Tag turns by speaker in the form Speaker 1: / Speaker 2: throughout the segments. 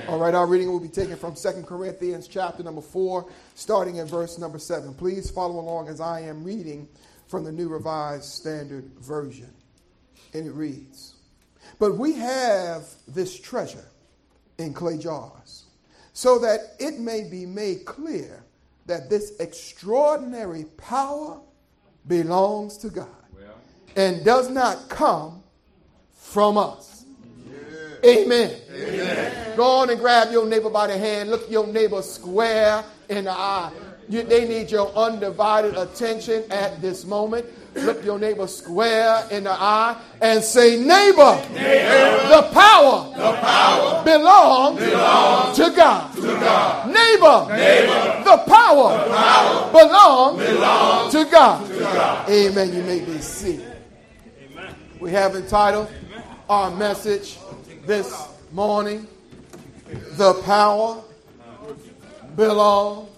Speaker 1: All right, our reading will be taken from 2 Corinthians chapter number 4, starting at verse number 7. Please follow along as I am reading from the New Revised Standard Version. And it reads, "But we have this treasure in clay jars, so that it may be made clear that this extraordinary power belongs to God and does not come from us." Yeah. Amen. Amen. Go on and grab your neighbor by the hand. Look your neighbor square in the eye. They need your undivided attention at this moment. Look your neighbor square in the eye and say, "Neighbor, the power belongs to God. Neighbor, the power belongs to God. Amen. You may be seated. We have entitled our message this morning, "The Power Belongs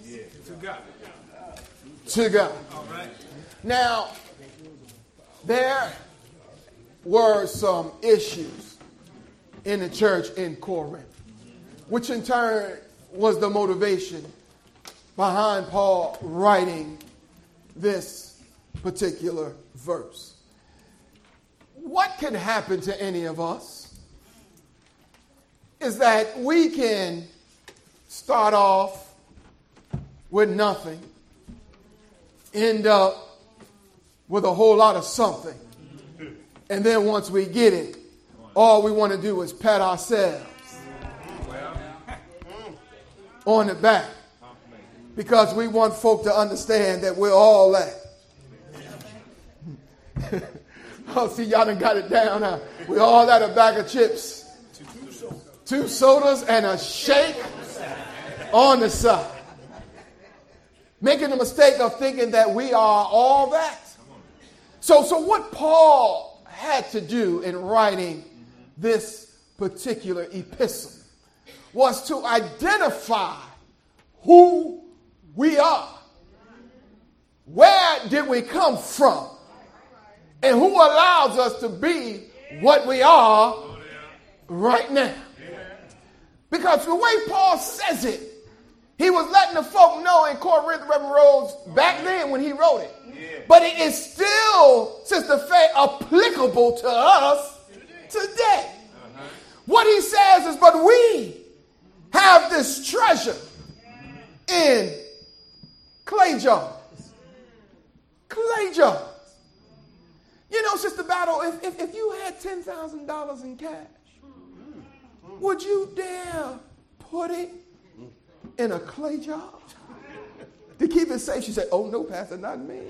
Speaker 1: to God." Now, there were some issues in the church in Corinth, which in turn was the motivation behind Paul writing this particular verse. What can happen to any of us is that we can start off with nothing, end up with a whole lot of something, and then once we get it, all we want to do is pat ourselves on the back because we want folk to understand that we're all that. Oh, see, y'all done got it down now. We all had a bag of chips, 2 sodas, and a shake on the side. Making the mistake of thinking that we are all that. So what Paul had to do in writing this particular epistle was to identify who we are. Where did we come from? And who allows us to be what we are right now? Because the way Paul says it, he was letting the folk know in Corinth, Reverend Rose, back then when he wrote it. But it is still, Sister Faye, applicable to us today. What he says is, but we have this treasure in clay jars. Clay jars. You know, Sister Battle, if you had $10,000 in cash, would you dare put it in a clay jar to keep it safe? She said, "Oh no, Pastor, not me."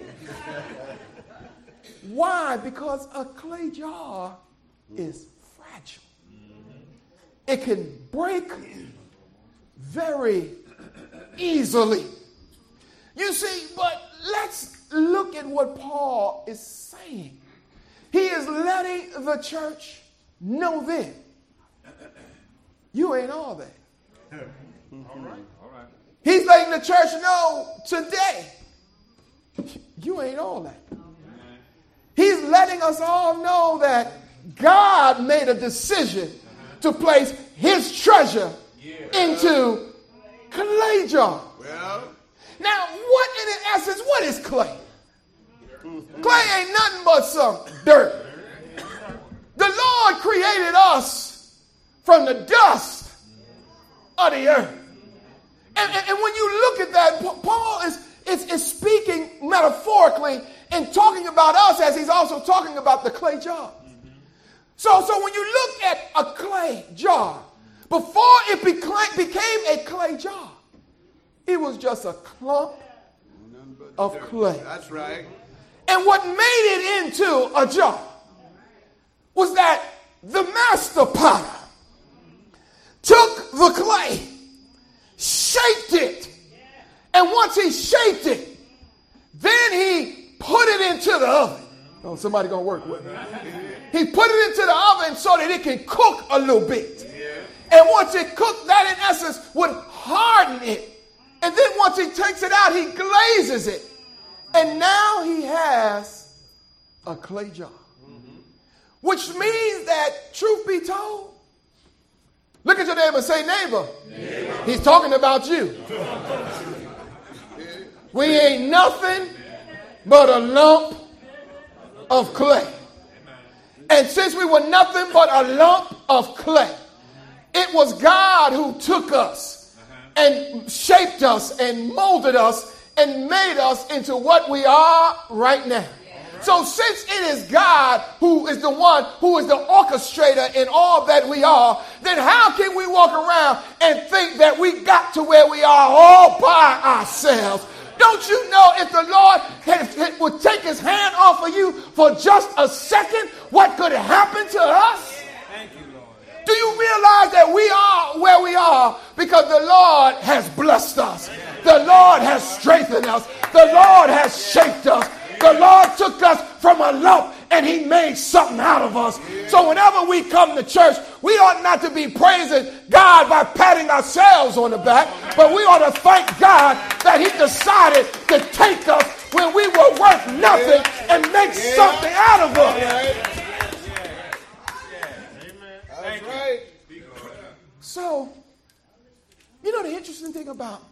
Speaker 1: Why? Because a clay jar is fragile. It can break very easily. You see, but let's look at what Paul is saying. He is letting the church know then, you ain't all that. All right. He's letting the church know today, you ain't all that. He's letting us all know that God made a decision to place his treasure into clay jar. Now, in essence, what is clay? Clay ain't nothing but some dirt. The Lord created us from the dust of the earth. And when you look at that, Paul is speaking metaphorically and talking about us as he's also talking about the clay jar. So when you look at a clay jar, before it became a clay jar, it was just a clump of clay.
Speaker 2: That's right.
Speaker 1: And what made it into a jar was that the master potter took the clay, shaped it, and once he shaped it, then he put it into the oven. Oh, somebody gonna work with me. He put it into the oven so that it can cook a little bit. And once it cooked, that in essence would harden it. And then once he takes it out, he glazes it. And now he has a clay jar. Which means that, truth be told, Look at your neighbor and say, neighbor. He's talking about you. We ain't nothing but a lump of clay. And since we were nothing but a lump of clay, it was God who took us and shaped us and molded us and made us into what we are right now. So since it is God who is the one who is the orchestrator in all that we are, then how can we walk around and think that we got to where we are all by ourselves? Don't you know if the Lord would take his hand off of you for just a second, what could happen to us?
Speaker 2: Thank you, Lord.
Speaker 1: Do you realize that we are where we are because the Lord has blessed us? The Lord has strengthened us. The Lord has shaped us. The Lord took us from a lump and he made something out of us. So whenever we come to church, we ought not to be praising God by patting ourselves on the back, but we ought to thank God that he decided to take us when we were worth nothing and make something out of us.
Speaker 2: That's right.
Speaker 1: So, you know the interesting thing about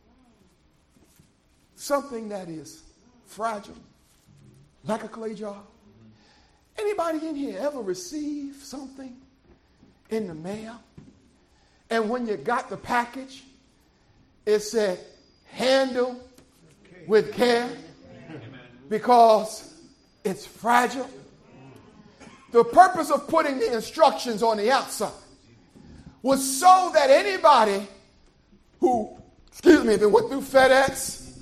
Speaker 1: something that is fragile, like a clay jar? Anybody in here ever received something in the mail, and when you got the package, it said, handle with care because it's fragile? The purpose of putting the instructions on the outside was so that anybody who, if it went through FedEx,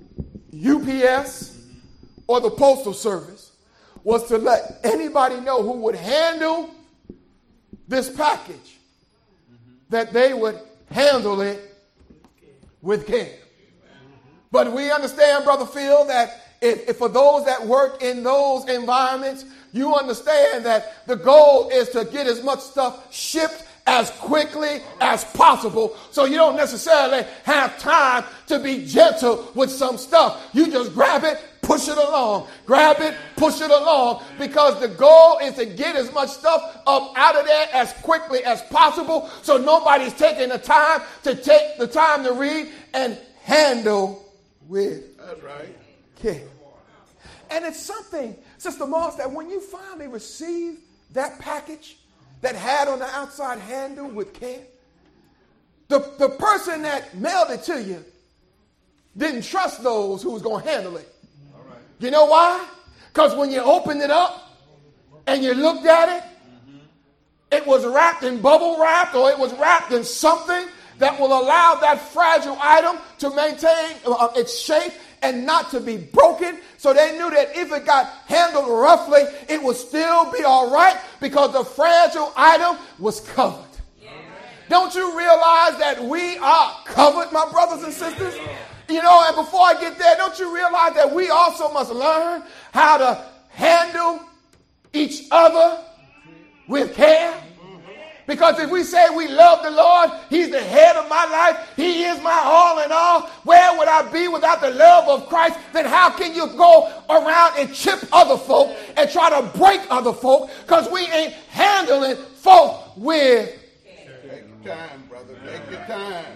Speaker 1: UPS, or the Postal Service, was to let anybody know who would handle this package, that they would handle it with care. But we understand, Brother Phil, that if for those that work in those environments, you understand that the goal is to get as much stuff shipped as quickly as possible, so you don't necessarily have time to be gentle with some stuff. You just grab it, push it along, grab it, push it along, because the goal is to get as much stuff up out of there as quickly as possible, so nobody's taking the time to read and handle with care. And it's something, Sister Moss, that when you finally receive that package that had on the outside handle with care, the person that mailed it to you didn't trust those who was going to handle it. You know why? Because when you opened it up and you looked at it, it was wrapped in bubble wrap, or it was wrapped in something that will allow that fragile item to maintain its shape and not to be broken. So they knew that if it got handled roughly, it would still be all right because the fragile item was covered. Yeah. Don't you realize that we are covered, my brothers and sisters? You know, and before I get there, don't you realize that we also must learn how to handle each other with care? Because if we say we love the Lord, he's the head of my life, he is my all in all, where would I be without the love of Christ? Then how can you go around and chip other folk and try to break other folk, because we ain't handling folk with
Speaker 2: Take your time, brother. Take your time.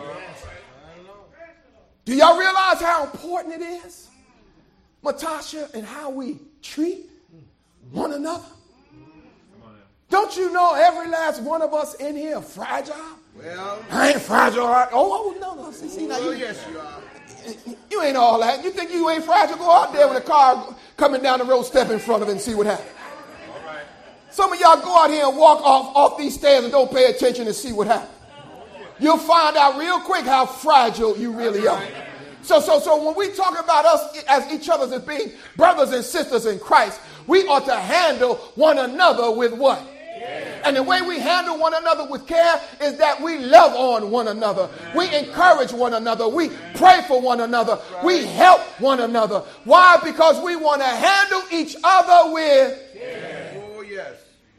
Speaker 1: Do y'all realize how important it is, Matasha, and how we treat one another? Don't you know every last one of us in here fragile?
Speaker 2: Well,
Speaker 1: I ain't fragile. No. See, now
Speaker 2: yes, you are.
Speaker 1: You ain't all that. You think you ain't fragile? Go out there when a car coming down the road, step in front of it and see what happens.
Speaker 2: All right.
Speaker 1: Some of y'all go out here and walk off these stairs and don't pay attention and see what happens. You'll find out real quick how fragile you really are. So when we talk about us as each other as being brothers and sisters in Christ, we ought to handle one another with what? And the way we handle one another with care is that we love on one another. We encourage one another. We pray for one another. We help one another. Why? Because we want to handle each other with care.
Speaker 2: Oh, yes.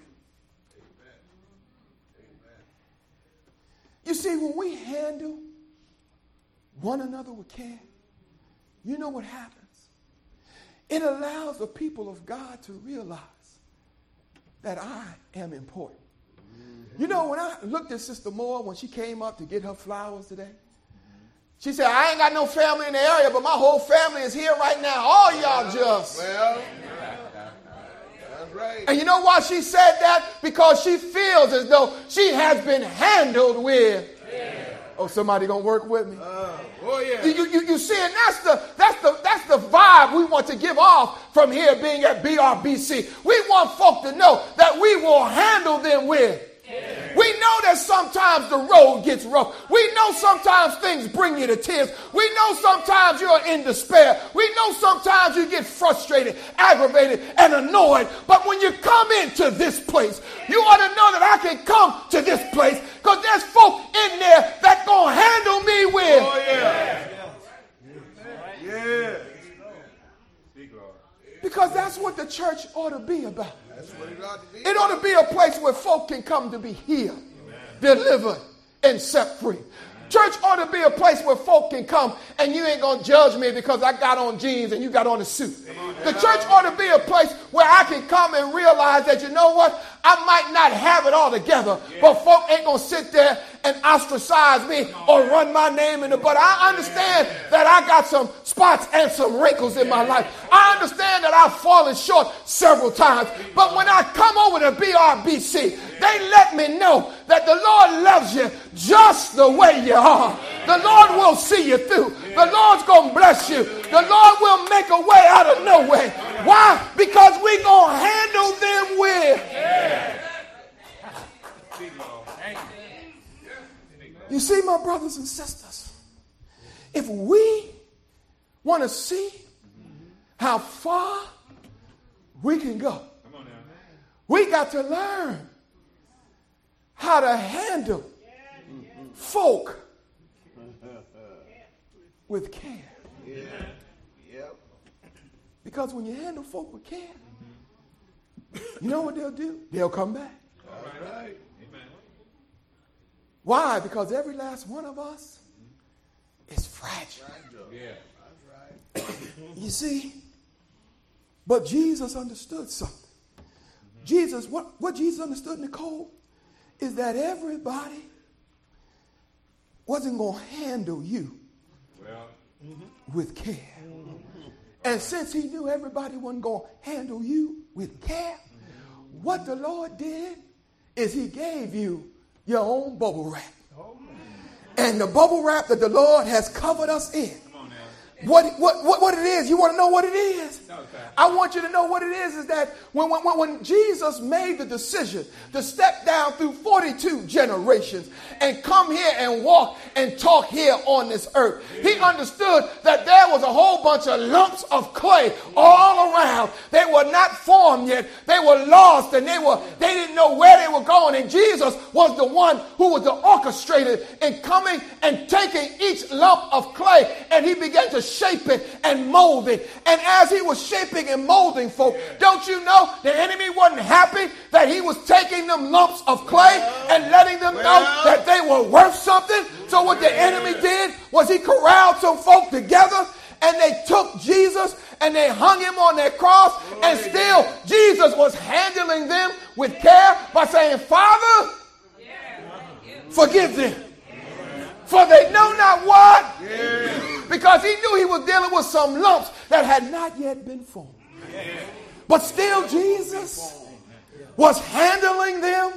Speaker 1: You see, when we handle one another with care, you know what happens? It allows the people of God to realize that I am important. You know, when I looked at Sister Moore when she came up to get her flowers today, she said, I ain't got no family in the area, but my whole family is here right now. All y'all just.
Speaker 2: Well, that's right.
Speaker 1: And you know why she said that? Because she feels as though she has been handled with. Oh, somebody gonna work with me?
Speaker 2: Oh yeah.
Speaker 1: You see, and that's the vibe we want to give off from here being at BRBC. We want folk to know that we will handle them with. We know that sometimes the road gets rough. We know sometimes things bring you to tears. We know sometimes you're in despair. We know sometimes you get frustrated, aggravated, and annoyed. But when you come into this place, you ought to know that I can come to this place because there's folk in there that gonna handle me with.
Speaker 2: Oh yeah. Yeah.
Speaker 1: Because that's what the church ought to be about.
Speaker 2: That's what it ought to be.
Speaker 1: It ought to be a place where folk can come to be healed, delivered, and set free. Church ought to be a place where folk can come and you ain't going to judge me because I got on jeans and you got on a suit. The church ought to be a place where I can come and realize that, you know what, I might not have it all together, but folk ain't going to sit there and ostracize me or run my name in the butt. I understand that I got some spots and some wrinkles in my life. I understand that I've fallen short several times. But when I come over to BRBC, they let me know that the Lord loves you just the way you are. The Lord will see you through. The Lord's going to bless you. The Lord will make a way out of no way. Why? Because we're going to handle them with. You see, my brothers and sisters, if we want to see how far we can go, we got to learn how to handle folk with care. Because when you handle folk with care, you know what they'll do? They'll come back.
Speaker 2: All right.
Speaker 1: Why? Because every last one of us is fragile.
Speaker 2: Yeah. That's right.
Speaker 1: You see? But Jesus understood something. Jesus, what Jesus understood, Nicole, is that everybody wasn't going to handle you with care. And since he knew everybody wasn't going to handle you with care, what the Lord did is he gave you your own bubble wrap. And the bubble wrap that the Lord has covered us in. What it is, you want to know what it is? I want you to know what it is that when Jesus made the decision to step down through 42 generations and come here and walk and talk here on this earth, he understood that there was a whole bunch of lumps of clay all around. They were not formed yet. They were lost and they didn't know where they were going. And Jesus was the one who was the orchestrator in coming and taking each lump of clay, and he began to shape it and mold it. And as he was shaping and molding folk, don't you know the enemy wasn't happy that he was taking them lumps of clay and letting them know that they were worth something? So what the enemy did was he corralled some folk together and they took Jesus and they hung him on that cross, and still Jesus was handling them with care by saying, Father, forgive them, for they know not what. Because he knew he was dealing with some lumps that had not yet been formed. But still Jesus was handling them.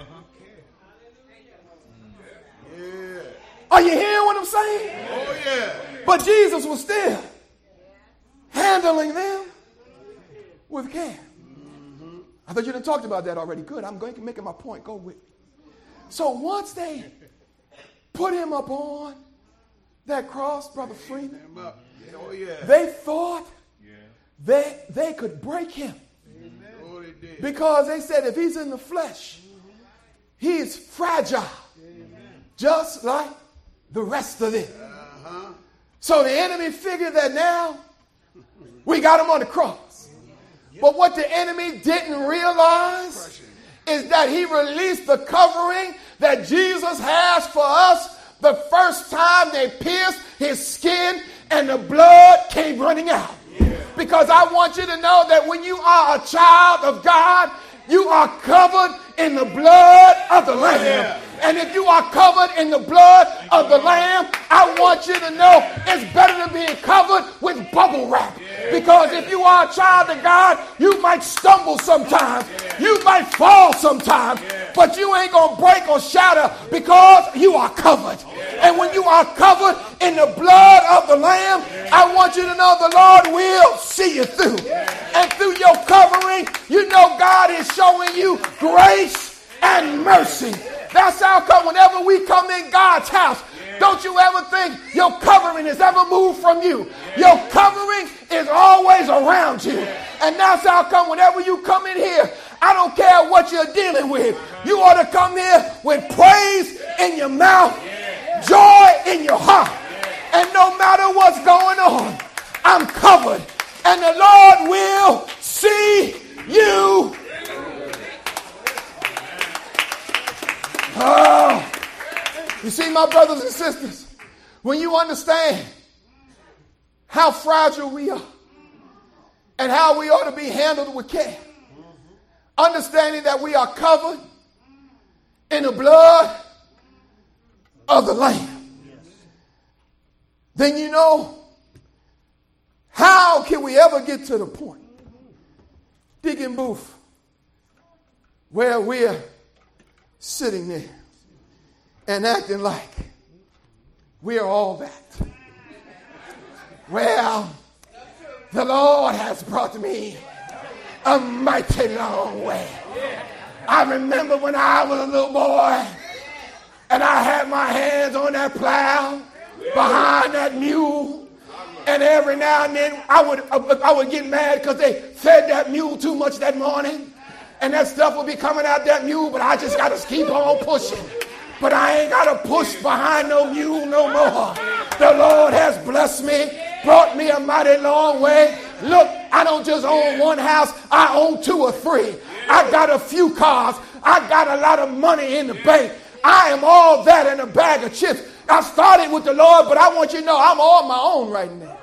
Speaker 1: Are you hearing what I'm saying?
Speaker 2: Oh yeah.
Speaker 1: But Jesus was still handling them with care. I thought you didn't talk about that already. Good. I'm going to make my point. Go with me. So once they put him up on that cross, Brother Freeman,
Speaker 2: Oh yeah.
Speaker 1: they thought they could break him.
Speaker 2: Oh, they did.
Speaker 1: Because they said if he's in the flesh, he's fragile. Just like the rest of them. So the enemy figured that now we got him on the cross. But what the enemy didn't realize is that he released the covering that Jesus has for us the first time they pierced his skin and the blood came running out. Because I want you to know that when you are a child of God, You are covered in the blood of the Lamb. And if you are covered in the blood of the Lamb, I want you to know it's better than being covered with bubble wrap. Because if you are a child of God, you might stumble sometimes. You might fall sometimes. But you ain't going to break or shatter because you are covered. And when you are covered in the blood of the Lamb, I want you to know the Lord will see you through. And through your covering, you know God is showing you grace and mercy. That's how come whenever we come in God's house, don't you ever think your covering has ever moved from you. Your covering is always around you. And that's how come whenever you come in here, I don't care what you're dealing with. You ought to come here with praise in your mouth, joy in your heart. And no matter what's going on, I'm covered. And the Lord will see you. Oh, you see, my brothers and sisters, when you understand how fragile we are and how we ought to be handled with care, understanding that we are covered in the blood of the Lamb, then you know, how can we ever get to the point, Deacon Booth, where we're sitting there and acting like we're all that? Well, the Lord has brought me a mighty long way. I remember when I was a little boy and I had my hands on that plow behind that mule, and every now and then I would get mad because they fed that mule too much that morning. And that stuff will be coming out that mule, but I just got to keep on pushing. But I ain't got to push behind no mule no more. The Lord has blessed me, brought me a mighty long way. Look, I don't just own one house, I own 2 or 3. I got a few cars. I got a lot of money in the bank. I am all that in a bag of chips. I started with the Lord, but I want you to know I'm on my own right now.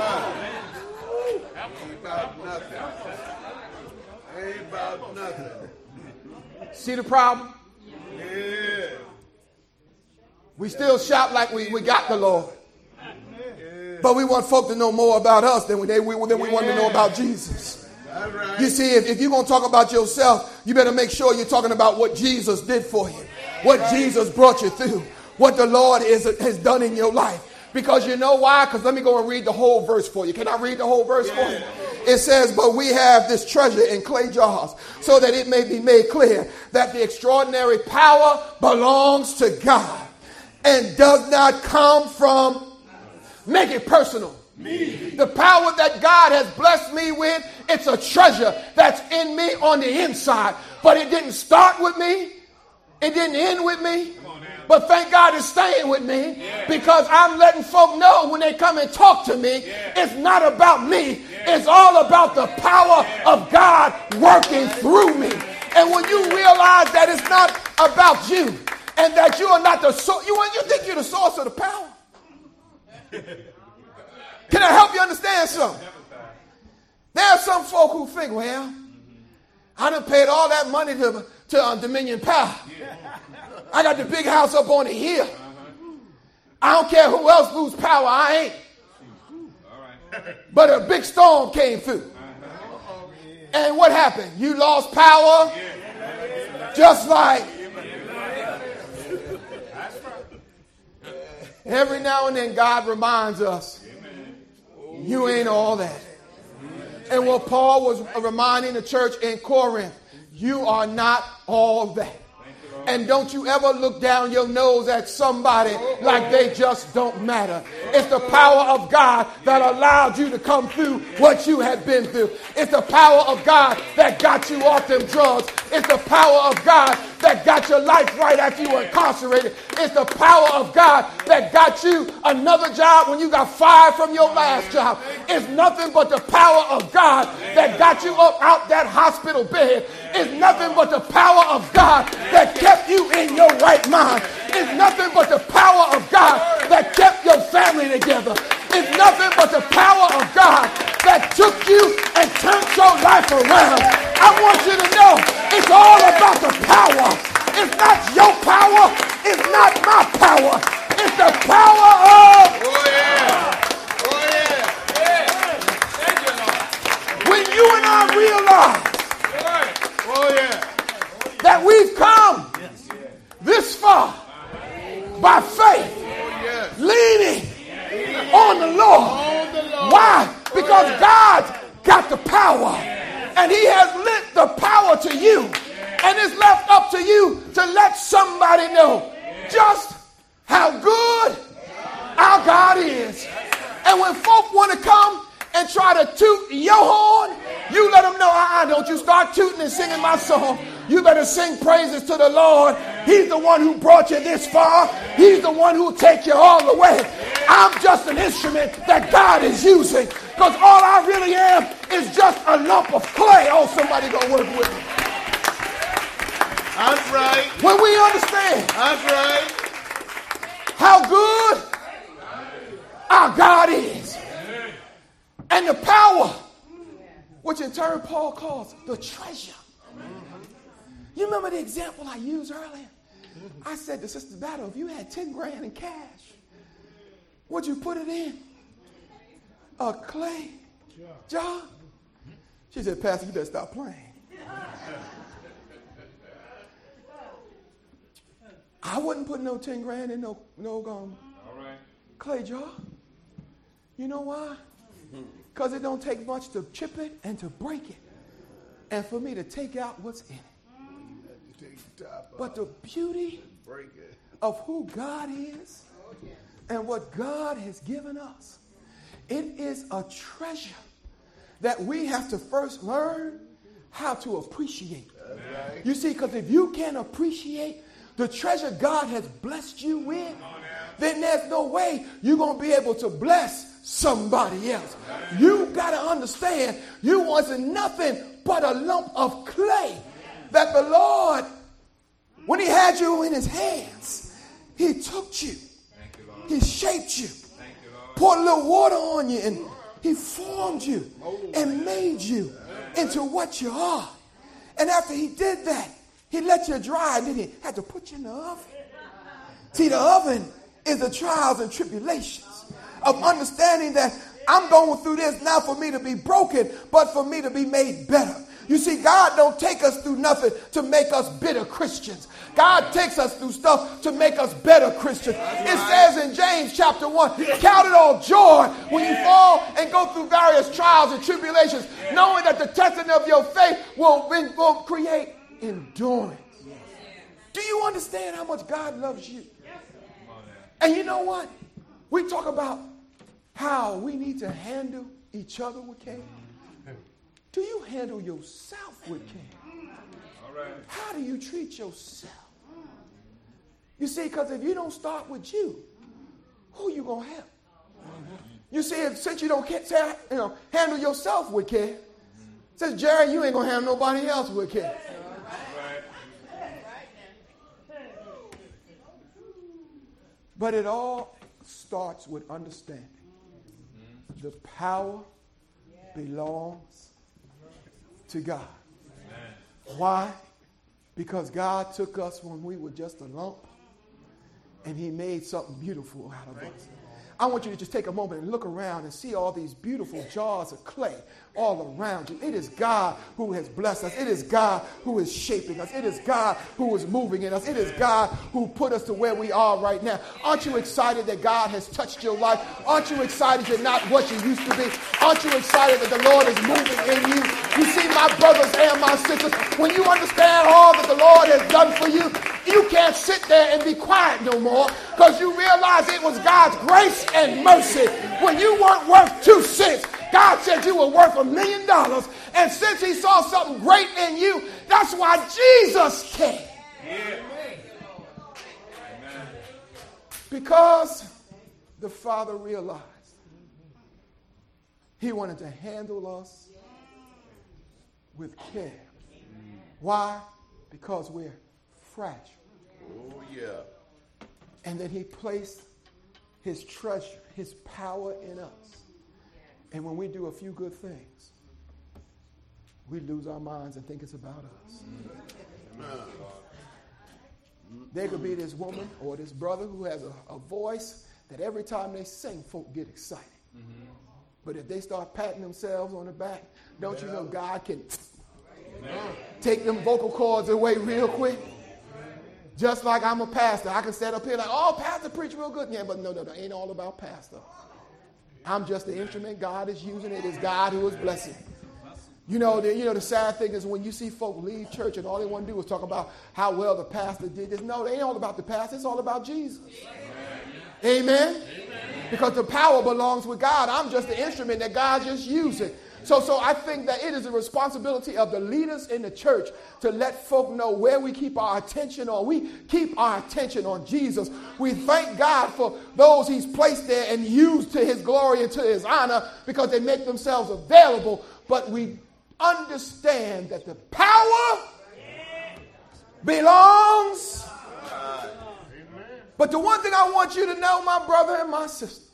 Speaker 2: About nothing.
Speaker 1: See the problem?
Speaker 2: Yeah.
Speaker 1: We still shout like we got the Lord. But we want folk to know more about us than we want to know about Jesus.
Speaker 2: Right.
Speaker 1: You see, if you're going to talk about yourself, you better make sure you're talking about what Jesus did for you, what Jesus brought you through, what the Lord has done in your life. Because you know why? Because let me go and read the whole verse for you. Can I read the whole verse for you? It says, but we have this treasure in clay jars so that it may be made clear that the extraordinary power belongs to God and does not come from, make it personal. Me. The power that God has blessed me with, it's a treasure that's in me on the inside. But it didn't start with me. It didn't end with me. But thank God it's staying with me because I'm letting folk know when they come and talk to me, it's not about me. It's all about the power of God working through me. And when you realize that it's not about you and that you are not the source, you think you're the source of the power. Can I help you understand something? There are some folk who think, well, I done paid all that money to Dominion Power. I got the big house up on the hill. I don't care who else lose power, I ain't. But a big storm came through. And what happened? You lost power just like. Every now and then God reminds us, you ain't all that. And what Paul was reminding the church in Corinth, you are not all that. And don't you ever look down your nose at somebody like they just don't matter. It's the power of God that allowed you to come through what you had been through. It's the power of God that got you off them drugs. It's the power of God that got your life right after you were incarcerated. It's the power of God that got you another job when you got fired from your last job. It's nothing but the power of God that got you up out that hospital bed. It's nothing but the power of God that kept you in your right mind. It's nothing but the power of God that kept your family together. It's nothing but the power of God that took you and turned your life around. I want you to know it's the power of.
Speaker 2: Oh, yeah. Oh, yeah. Thank you, Lord.
Speaker 1: When you and I realize
Speaker 2: Oh, yeah.
Speaker 1: that we've come this far by faith, leaning on the Lord. Why? Because God got the power, and he has lent the power to you, and it's left up to you to let somebody know just how good our God is. And when folk want to come and try to toot your horn, you let them know, don't you start tooting and singing my song. You better sing praises to the Lord. He's the one who brought you this far. He's the one who will take you all the way. I'm just an instrument that God is using, because all I really am is just a lump of clay. Oh, somebody gonna work with me.
Speaker 2: That's right.
Speaker 1: When we understand
Speaker 2: That's right.
Speaker 1: how good our God is, and the power, which in turn Paul calls the treasure. You remember the example I used earlier? I said to Sister Battle, if you had 10 grand in cash, would you put it in a clay jar? She said, Pastor, you better stop playing. I wouldn't put no 10 grand in no clay jar. You know why? Because it don't take much to chip it and to break it, and for me to take out what's in it. But the beauty of who God is and what God has given us, it is a treasure that we have to first learn how to appreciate. You see, because if you can't appreciate the treasure God has blessed you with, then there's no way you're going to be able to bless somebody else. You got to understand you wasn't nothing but a lump of clay that the Lord, when he had you in his hands, he took you, he shaped you, poured a little water on you, and he formed you and made you into what you are. And after he did that, he let you dry, and then he had to put you in the oven. See, the oven is the trials and tribulations of understanding that I'm going through this not for me to be broken, but for me to be made better. You see, God don't take us through nothing to make us bitter Christians. God takes us through stuff to make us better Christians. It says in James chapter 1, count it all joy when you fall and go through various trials and tribulations, knowing that the testing of your faith will create endurance. Do you understand how much God loves you? And you know what? We talk about how we need to handle each other with care. Do you handle yourself with care? How do you treat yourself? You see, because if you don't start with you, who you going to help? You see, since you don't handle yourself with care, says Jerry, you ain't going to handle nobody else with care. But it all starts with understanding. The power belongs to God. Why? Because God took us when we were just a lump, and he made something beautiful out of us. I want you to just take a moment and look around and see all these beautiful jars of clay all around you. It is God who has blessed us. It is God who is shaping us. It is God who is moving in us. It is God who put us to where we are right now. Aren't you excited that God has touched your life? Aren't you excited you're not what you used to be? Aren't you excited that the Lord is moving in you? You see, my brothers and my sisters, when you understand all that the Lord has done for you, you can't sit there and be quiet no more, because you realize it was God's grace and mercy. When you weren't worth 2 cents, God said you were worth $1 million. And since he saw something great in you, that's why Jesus came. Yeah. Because the Father realized he wanted to handle us with care. Why? Because we're fragile.
Speaker 2: Oh, yeah.
Speaker 1: And then he placed his treasure, his power in us. And when we do a few good things, we lose our minds and think it's about us. There could be this woman or this brother who has a voice that every time they sing, folk get excited. But if they start patting themselves on the back, don't you know God can take them vocal cords away real quick? Just like I'm a pastor. I can stand up here like, oh, pastor preach real good. Yeah, but no, ain't all about pastor. I'm just the instrument. God is using it. It's God who is blessing. You know, the sad thing is when you see folk leave church and all they want to do is talk about how well the pastor did this. No, it ain't all about the pastor. It's all about Jesus. Amen? Amen? Because the power belongs with God. I'm just the instrument that God just using. So I think that it is the responsibility of the leaders in the church to let folk know where we keep our attention on. We keep our attention on Jesus. We thank God for those he's placed there and used to his glory and to his honor because they make themselves available. But we understand that the power belongs. But the one thing I want you to know, my brother and my sister,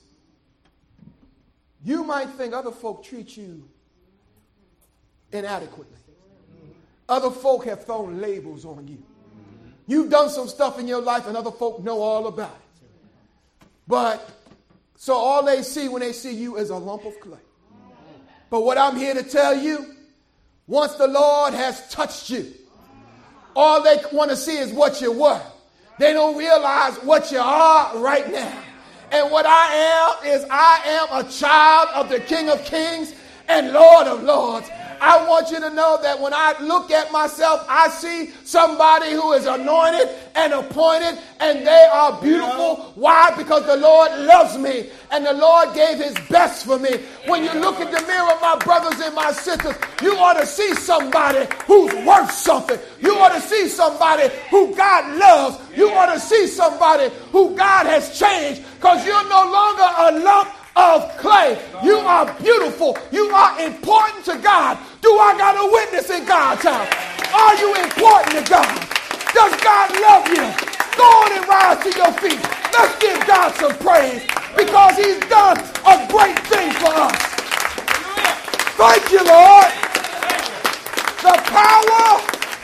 Speaker 1: you might think other folk treat you inadequately. Other folk have thrown labels on you. You've done some stuff in your life and other folk know all about it. But so all they see when they see you is a lump of clay. But what I'm here to tell you, once the Lord has touched you, all they want to see is what you were. They don't realize what you are right now. And what I am a child of the King of Kings and Lord of Lords. I want you to know that when I look at myself, I see somebody who is anointed and appointed, and they are beautiful. Why? Because the Lord loves me, and the Lord gave his best for me. When you look in the mirror, my brothers and my sisters, you ought to see somebody who's worth something. You ought to see somebody who God loves. You ought to see somebody who God has changed, because you're no longer a lump of clay. You are beautiful. You are important to God. Do I got a witness in God's house? Are you important to God? Does God love you? Go on and rise to your feet. Let's give God some praise because he's done a great thing for us. Thank you, Lord. The power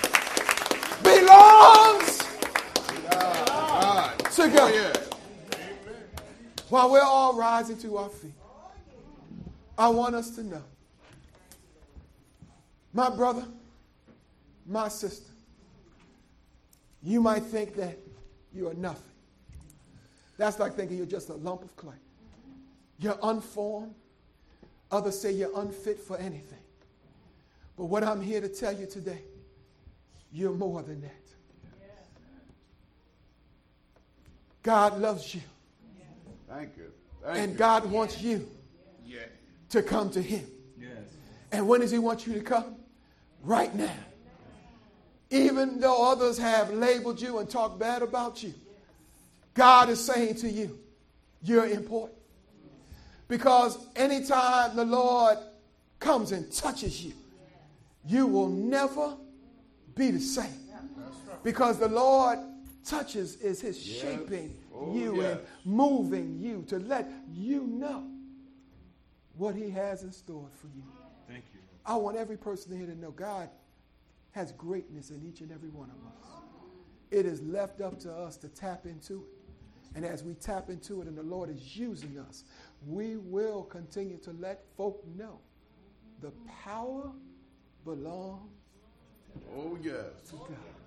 Speaker 1: belongs to God. While we're all rising to our feet, I want us to know, my brother, my sister, you might think that you are nothing. That's like thinking you're just a lump of clay. You're unformed. Others say you're unfit for anything. But what I'm here to tell you today, you're more than that. God loves you.
Speaker 2: Thank you.
Speaker 1: And God wants you to come to him. Yes. And when does he want you to come? Right now. Even though others have labeled you and talked bad about you, God is saying to you, you're important. Because anytime the Lord comes and touches you, you will never be the same. Because the Lord touches is his shaping you and moving you to let you know what he has in store for you.
Speaker 3: Thank you.
Speaker 1: I want every person here to know God has greatness in each and every one of us. It is left up to us to tap into it. And as we tap into it and the Lord is using us, we will continue to let folk know the power belongs
Speaker 2: to
Speaker 1: God.